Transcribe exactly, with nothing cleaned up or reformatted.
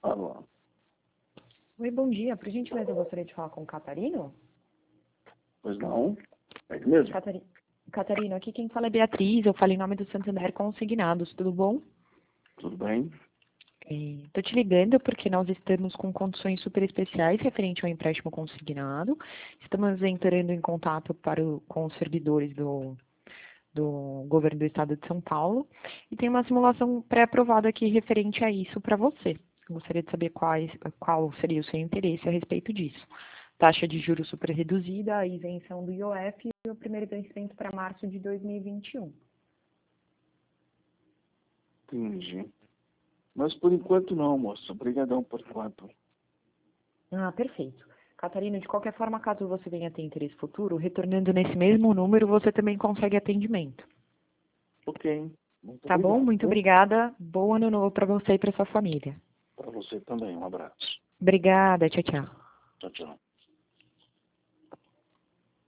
Alô? Oi, bom dia. Por gentileza, eu gostaria de falar com o Catarino. Pois não? É ele mesmo? Catari... Catarino, aqui quem fala é Beatriz. Eu falo em nome do Santander Consignados. Tudo bom? Tudo bem? Estou te ligando porque nós estamos com condições super especiais referente ao empréstimo consignado. Estamos entrando em contato para o- com os servidores do, do governo do estado de São Paulo e tem uma simulação pré-aprovada aqui referente a isso para você. Eu gostaria de saber quais, qual seria o seu interesse a respeito disso. Taxa de juros super reduzida, a isenção do I O F e o primeiro vencimento para março de dois mil e vinte e um. Entendi. Mas por enquanto não, moço. Obrigadão por enquanto. Ah, perfeito. Catarina, de qualquer forma, caso você venha ter interesse futuro, retornando nesse mesmo número, você também consegue atendimento. Ok. Muito Tá bom? obrigado. Muito obrigada. Bom ano novo para você e para sua família. Para você também. Um abraço. Obrigada. Tchau, tchau. Tchau, tchau.